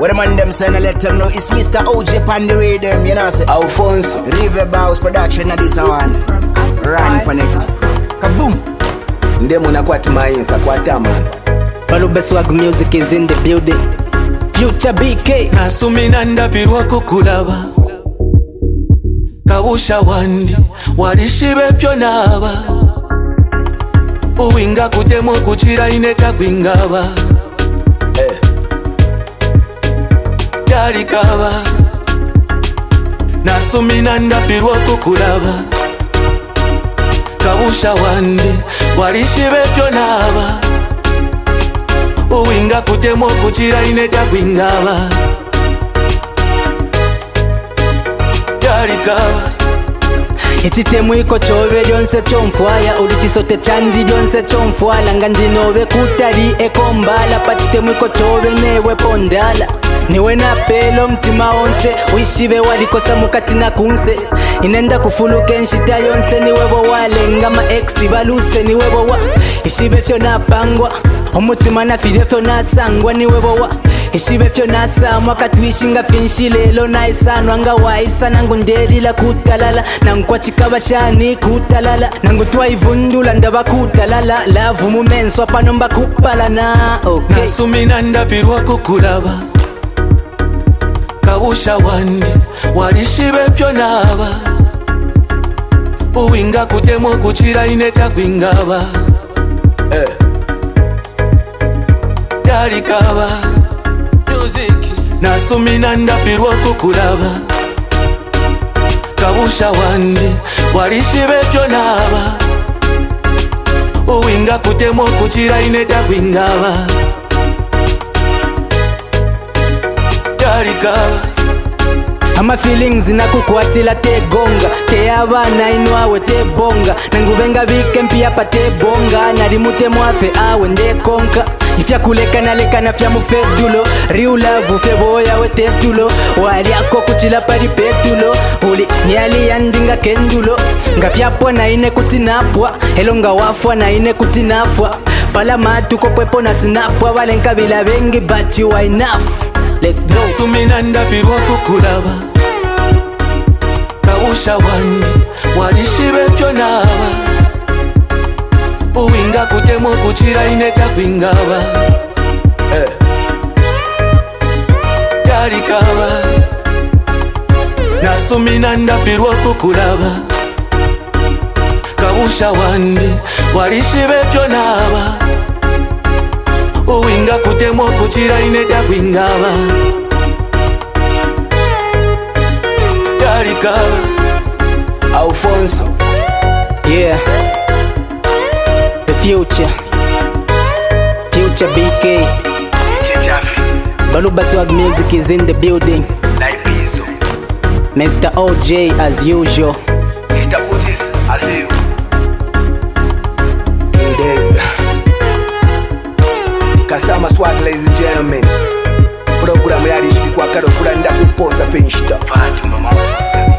What the man them saying, I let them know it's Mr. OJ pan the rhythm, you know say Alfonso River Bows production of this one. Run connect. Kaboom. Ndemu na kwa tumainsa kwa taman. Balube Swag Music is in the building. Future BK. Nasumina ndapirwa kukulaba. Kabusha wandi warishibe fyonaba. Uwinga kutemo kuchira ineta kwingaba. Yarikaba. Nasumina ndapirwa kukulaba. Kabusha wandi warishibe fyonaba. Uwinga kutemo kuchira ineta kwingaba. Yarikaba. Ititemu iko chobe jonse chomfwaya ulichisote chandi jonse chomfwala ngandinobe kutari ekombala patitemu iko chobe newe pondala niwe na pelo mtima onse wishibe walikosa mukati na kunse inenda kufuluke nshita yonse niwebo walenga ma ex baluse niwebo wa ishibe fyo napangwa umutima na fide fyo nasangwa niwebo wa ishibe fyo nasamwa katwishinga finshi lelo naisanwa nga waisa nangu ndelila kutalala nangu kwa chikabashani kutalala nangu twaivundula ndaba kutalala lavu mumenswa panomba kupalana okay. Nasumina ndapirwa kukulaba. Kabusha wandi warishibe fyonaba. Uwinga kutemo kuchira ineta kwingaba. Yarikaba. Music. Nasumina ndapirwa kukulaba. Kabusha wandi warishibe fyonaba. Uwinga kutemo kuchira ineta kwingaba. Ama feelings inakukwatila te gonga te abana inwawe te bonga nangubenga bikempi apa te bonga narimute mwafe awe nde konka ifya kuleka naleka na fya mufedulo riu love fe boya we tetulo wali ako kuchila pari petulo uli nyali yandinga kendulo ngafyapwa na ine kutinapwa elonga wafwa na ine kutinafwa pala matu kopwepo na sinapwa valenka bila bengi but you are enough. Let's go. Nasumina ndapirwa kukulaba. Kabusha wandi warishibe fyonaba. Uwinga kutemo kuchira ineta kwingaba. Yarikaba. Nasumina ndapirwa kukulaba. Kabusha wandi warishibe fyonaba. Uwinga kutemo kuchira ineta kwingaba. Yarikaba. Alfonso. Yeah. The future BK. DJ Jaffe. Balube Swag Music is in the building. Naipizo. Mr. OJ as usual. Mr. Putis as you. Ndeza. Kasama Swag, ladies and gentlemen. Programu yali shikwa karo kula ndakupoza penshita. Fatu mama.